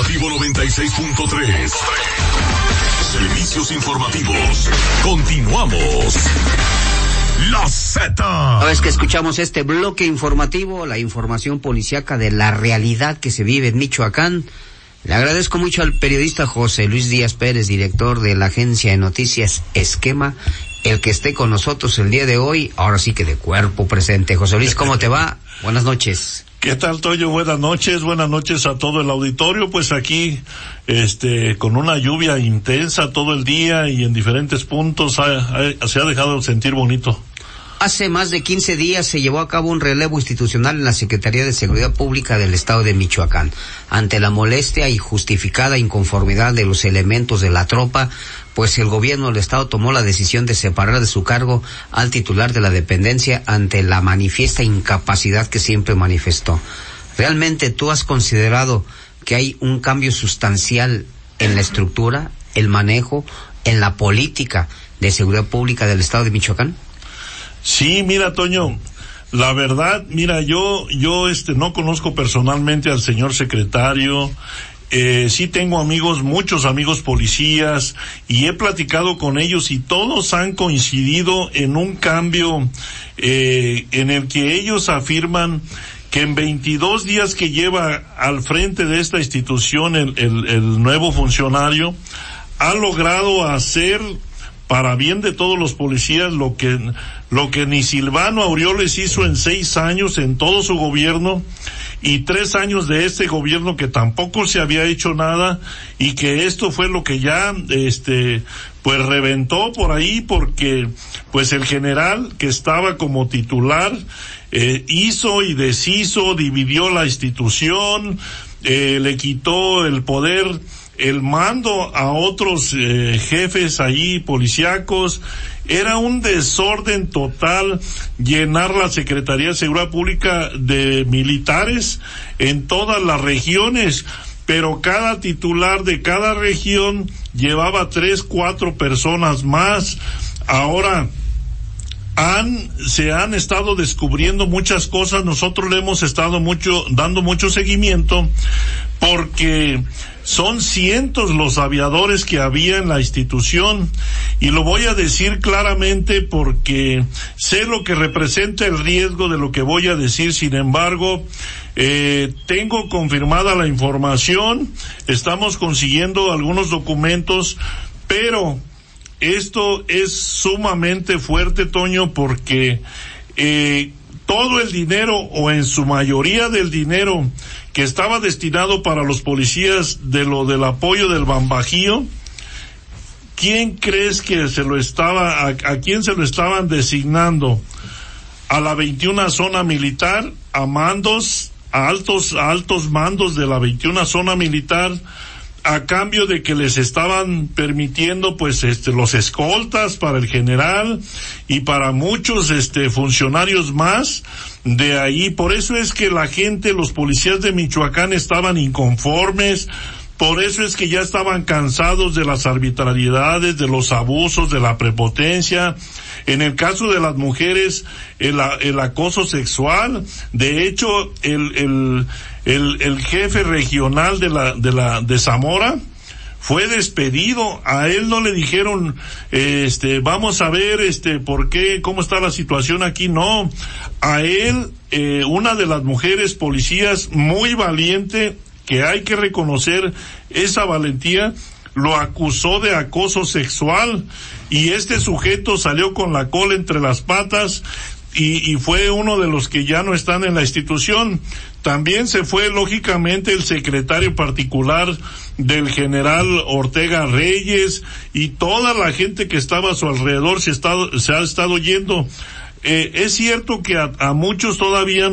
Informativo 96.3. Servicios informativos. Continuamos. La Z. Una vez que escuchamos este bloque informativo, la información policíaca de la realidad que se vive en Michoacán, le agradezco mucho al periodista José Luis Díaz Pérez, director de la agencia de noticias Esquema, el que esté con nosotros el día de hoy, ahora sí que de cuerpo presente. José Luis, ¿cómo te va? Buenas noches. ¿Qué tal, Toyo? Buenas noches a todo el auditorio. Pues aquí, con una lluvia intensa todo el día y en diferentes puntos se ha dejado sentir bonito. Hace más de 15 días se llevó a cabo un relevo institucional en la Secretaría de Seguridad Pública del Estado de Michoacán. Ante la molestia y justificada inconformidad de los elementos de la tropa, pues el gobierno del Estado tomó la decisión de separar de su cargo al titular de la dependencia ante la manifiesta incapacidad que siempre manifestó. ¿Realmente tú has considerado que hay un cambio sustancial en la estructura, el manejo, en la política de seguridad pública del Estado de Michoacán? Sí, mira, Toño, la verdad, mira, yo no conozco personalmente al señor secretario. Sí tengo muchos amigos policías, y he platicado con ellos y todos han coincidido en un cambio, en el que ellos afirman que en 22 días que lleva al frente de esta institución el nuevo funcionario, ha logrado hacer para bien de todos los policías lo que ni Silvano Aureoles hizo en 6 años en todo su gobierno, y 3 años de este gobierno que tampoco se había hecho nada, y que esto fue lo que ya pues reventó por ahí, porque pues el general que estaba como titular hizo y deshizo, dividió la institución, le quitó el poder, el mando a otros jefes ahí policíacos. Era un desorden total llenar la Secretaría de Seguridad Pública de militares en todas las regiones, pero cada titular de cada región llevaba 3, 4 personas más. Ahora se han estado descubriendo muchas cosas. Nosotros le hemos estado dando mucho seguimiento, porque son cientos los aviadores que había en la institución, y lo voy a decir claramente porque sé lo que representa el riesgo de lo que voy a decir. Sin embargo, tengo confirmada la información, estamos consiguiendo algunos documentos, pero esto es sumamente fuerte, Toño, porque todo el dinero, o en su mayoría del dinero que estaba destinado para los policías del apoyo del Bambajío, ¿quién crees que a quién se lo estaban designando? A la 21 zona militar, a mandos, a altos mandos de la 21 zona militar, a cambio de que les estaban permitiendo pues los escoltas para el general y para muchos funcionarios más de ahí. Por eso es que la gente, los policías de Michoacán, estaban inconformes. Por eso es que ya estaban cansados de las arbitrariedades, de los abusos, de la prepotencia. En el caso de las mujeres, el acoso sexual. De hecho, el jefe regional de Zamora fue despedido. A él no le dijeron, vamos a ver, por qué, cómo está la situación aquí. No, a él, una de las mujeres policías muy valiente, que hay que reconocer esa valentía, lo acusó de acoso sexual, y este sujeto salió con la cola entre las patas, y fue uno de los que ya no están en la institución. También se fue, lógicamente, el secretario particular del general Ortega Reyes, y toda la gente que estaba a su alrededor se ha estado yendo. Es cierto que a muchos todavía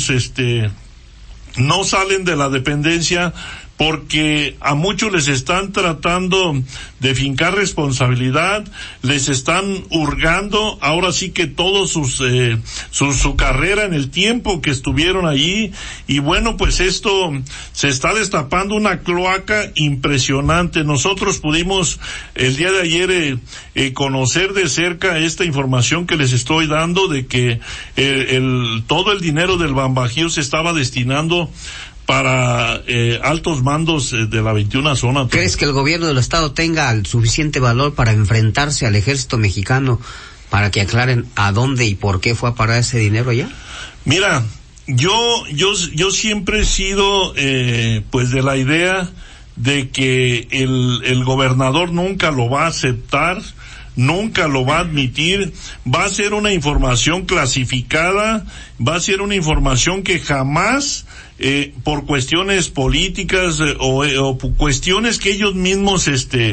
no salen de la dependencia, porque a muchos les están tratando de fincar responsabilidad, les están hurgando ahora sí que todo su carrera en el tiempo que estuvieron allí. Y bueno, pues esto se está destapando una cloaca impresionante. Nosotros pudimos el día de ayer conocer de cerca esta información que les estoy dando, de que todo el dinero del Bambajío se estaba destinando para altos mandos de la 21 zona. ¿Crees que el gobierno del estado tenga el suficiente valor para enfrentarse al ejército mexicano para que aclaren a dónde y por qué fue a parar ese dinero allá? Mira, yo siempre he sido pues de la idea de que el gobernador nunca lo va a aceptar, nunca lo va a admitir, va a ser una información clasificada, va a ser una información que jamás por cuestiones políticas o cuestiones que ellos mismos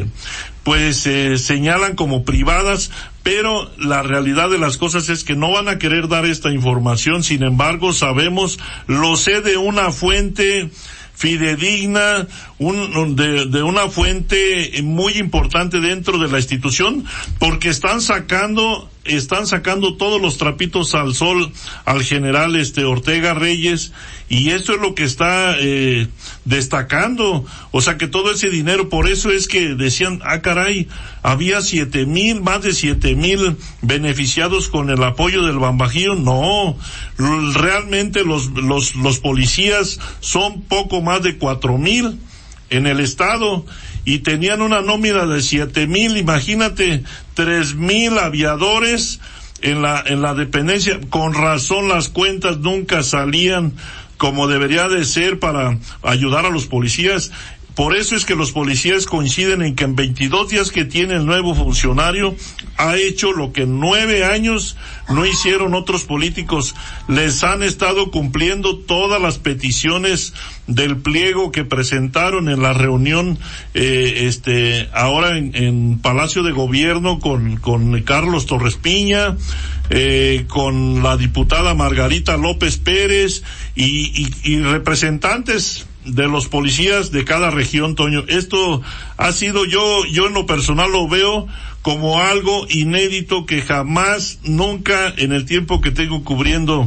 señalan como privadas, pero la realidad de las cosas es que no van a querer dar esta información. Sin embargo, lo sé de una fuente fidedigna, de una fuente muy importante dentro de la institución, porque están sacando todos los trapitos al sol al general Ortega Reyes, y esto es lo que está destacando. O sea, que todo ese dinero, por eso es que decían, caray, había más de 7,000 beneficiados con el apoyo del Bambajío. No, realmente los policías son poco más de 4,000 en el estado, y tenían una nómina de 7,000, imagínate, 3,000 aviadores en la dependencia. Con razón las cuentas nunca salían como debería de ser para ayudar a los policías. Por eso es que los policías coinciden en que en 22 días que tiene el nuevo funcionario ha hecho lo que en 9 años no hicieron otros políticos. Les han estado cumpliendo todas las peticiones del pliego que presentaron en la reunión ahora en Palacio de Gobierno con Carlos Torres Piña, con la diputada Margarita López Pérez y representantes de los policías de cada región, Toño. Esto ha sido, yo en lo personal lo veo como algo inédito que jamás, nunca en el tiempo que tengo cubriendo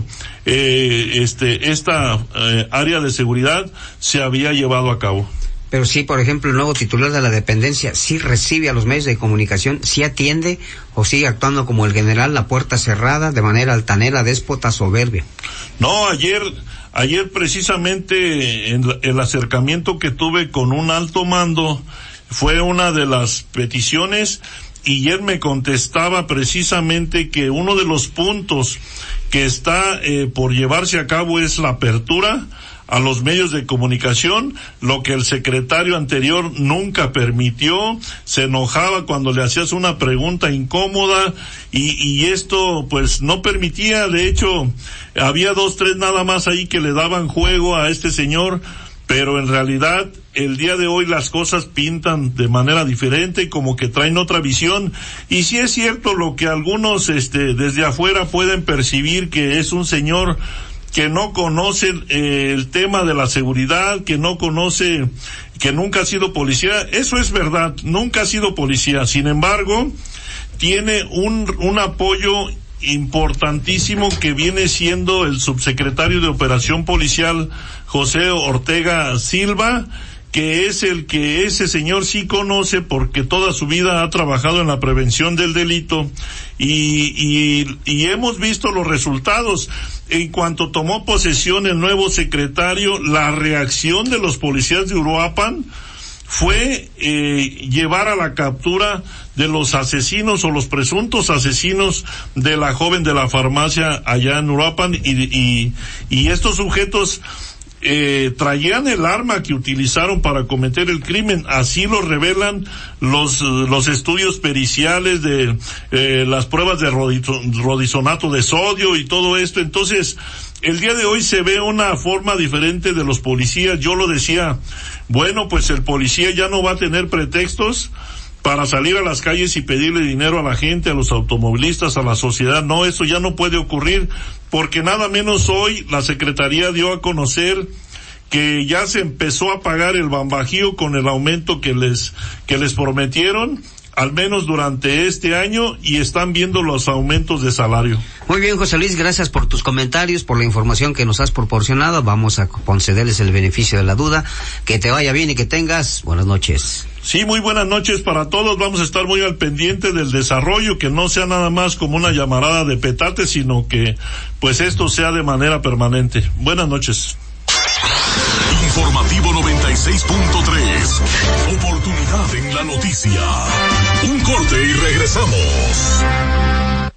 esta área de seguridad se había llevado a cabo. Pero sí, por ejemplo, el nuevo titular de la dependencia sí recibe a los medios de comunicación, sí atiende, o sigue actuando como el general la puerta cerrada, de manera altanera, déspota, soberbia. No, ayer precisamente el acercamiento que tuve con un alto mando fue una de las peticiones, y él me contestaba precisamente que uno de los puntos que está por llevarse a cabo es la apertura a los medios de comunicación, lo que el secretario anterior nunca permitió. Se enojaba cuando le hacías una pregunta incómoda, y esto pues no permitía. De hecho, había 2, 3 nada más ahí que le daban juego a este señor, pero en realidad el día de hoy las cosas pintan de manera diferente, como que traen otra visión. Y sí es cierto lo que algunos desde afuera pueden percibir, que es un señor que no conoce el tema de la seguridad, que no conoce, que nunca ha sido policía. Eso es verdad, nunca ha sido policía. Sin embargo, tiene un apoyo importantísimo que viene siendo el subsecretario de Operación Policial, José Ortega Silva, que es el que ese señor sí conoce, porque toda su vida ha trabajado en la prevención del delito, y hemos visto los resultados. En cuanto tomó posesión el nuevo secretario, la reacción de los policías de Uruapan fue llevar a la captura de los asesinos o los presuntos asesinos de la joven de la farmacia allá en Uruapan, y estos sujetos traían el arma que utilizaron para cometer el crimen. Así lo revelan los estudios periciales de las pruebas de rodizonato de sodio y todo esto. Entonces, el día de hoy se ve una forma diferente de los policías. Yo lo decía, bueno, pues el policía ya no va a tener pretextos para salir a las calles y pedirle dinero a la gente, a los automovilistas, a la sociedad. No, eso ya no puede ocurrir, porque nada menos hoy la Secretaría dio a conocer que ya se empezó a pagar el Bambajío con el aumento que les prometieron, al menos durante este año, y están viendo los aumentos de salario. Muy bien, José Luis, gracias por tus comentarios, por la información que nos has proporcionado. Vamos a concederles el beneficio de la duda. Que te vaya bien y que tengas buenas noches. Sí, muy buenas noches para todos. Vamos a estar muy al pendiente del desarrollo, que no sea nada más como una llamarada de petate, sino que pues esto sea de manera permanente. Buenas noches. Informativo 96.3. Oportunidad en la noticia. Un corte y regresamos.